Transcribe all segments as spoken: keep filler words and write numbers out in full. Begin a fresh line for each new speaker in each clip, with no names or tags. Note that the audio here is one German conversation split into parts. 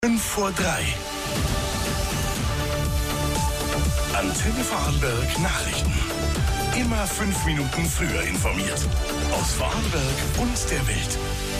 fünf vor drei. Antenne Vorarlberg Nachrichten. Immer fünf Minuten früher informiert. Aus Vorarlberg und der Welt.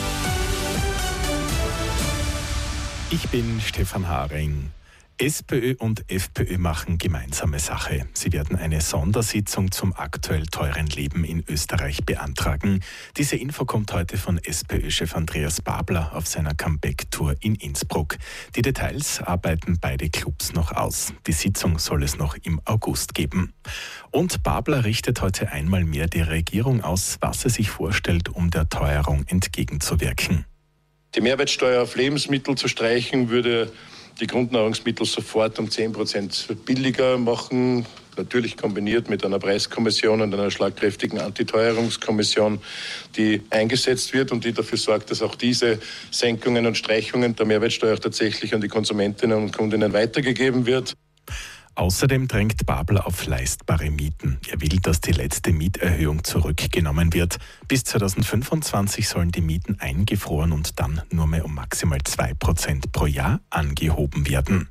Ich bin Stefan Haring. SPÖ und FPÖ machen gemeinsame Sache. Sie werden eine Sondersitzung zum aktuell teuren Leben in Österreich beantragen. Diese Info kommt heute von SPÖ-Chef Andreas Babler auf seiner Comeback-Tour in Innsbruck. Die Details arbeiten beide Clubs noch aus. Die Sitzung soll es noch im August geben. Und Babler richtet heute einmal mehr die Regierung aus, was er sich vorstellt, um der Teuerung entgegenzuwirken.
Die Mehrwertsteuer auf Lebensmittel zu streichen, würde die Grundnahrungsmittel sofort um zehn Prozent billiger machen, natürlich kombiniert mit einer Preiskommission und einer schlagkräftigen Antiteuerungskommission, die eingesetzt wird und die dafür sorgt, dass auch diese Senkungen und Streichungen der Mehrwertsteuer auch tatsächlich an die Konsumentinnen und Kundinnen weitergegeben wird.
Außerdem drängt Babler auf leistbare Mieten. Er will, dass die letzte Mieterhöhung zurückgenommen wird. Bis zweitausendfünfundzwanzig sollen die Mieten eingefroren und dann nur mehr um maximal zwei Prozent pro Jahr angehoben werden.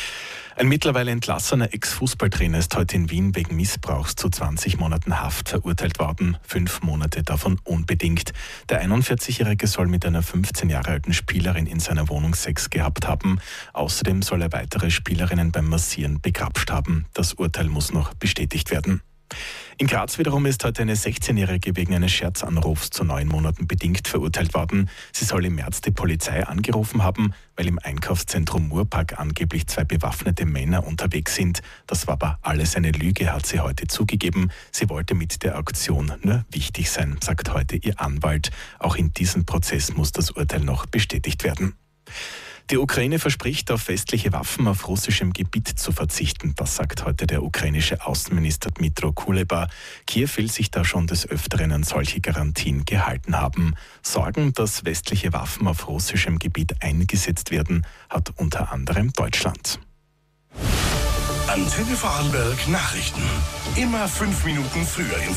Ein mittlerweile entlassener Ex-Fußballtrainer ist heute in Wien wegen Missbrauchs zu zwanzig Monaten Haft verurteilt worden, fünf Monate davon unbedingt. Der einundvierzigjährige soll mit einer fünfzehn Jahre alten Spielerin in seiner Wohnung Sex gehabt haben. Außerdem soll er weitere Spielerinnen beim Massieren begrapscht haben. Das Urteil muss noch bestätigt werden. In Graz wiederum ist heute eine sechzehnjährige wegen eines Scherzanrufs zu neun Monaten bedingt verurteilt worden. Sie soll im März die Polizei angerufen haben, weil im Einkaufszentrum Murpark angeblich zwei bewaffnete Männer unterwegs sind. Das war aber alles eine Lüge, hat sie heute zugegeben. Sie wollte mit der Aktion nur wichtig sein, sagt heute ihr Anwalt. Auch in diesem Prozess muss das Urteil noch bestätigt werden. Die Ukraine verspricht, auf westliche Waffen auf russischem Gebiet zu verzichten. Das sagt heute der ukrainische Außenminister Dmytro Kuleba. Kiew will sich da schon des Öfteren an solche Garantien gehalten haben. Sorgen, dass westliche Waffen auf russischem Gebiet eingesetzt werden, hat unter anderem Deutschland.
Antenne Vorarlberg Nachrichten. Immer fünf Minuten früher informiert.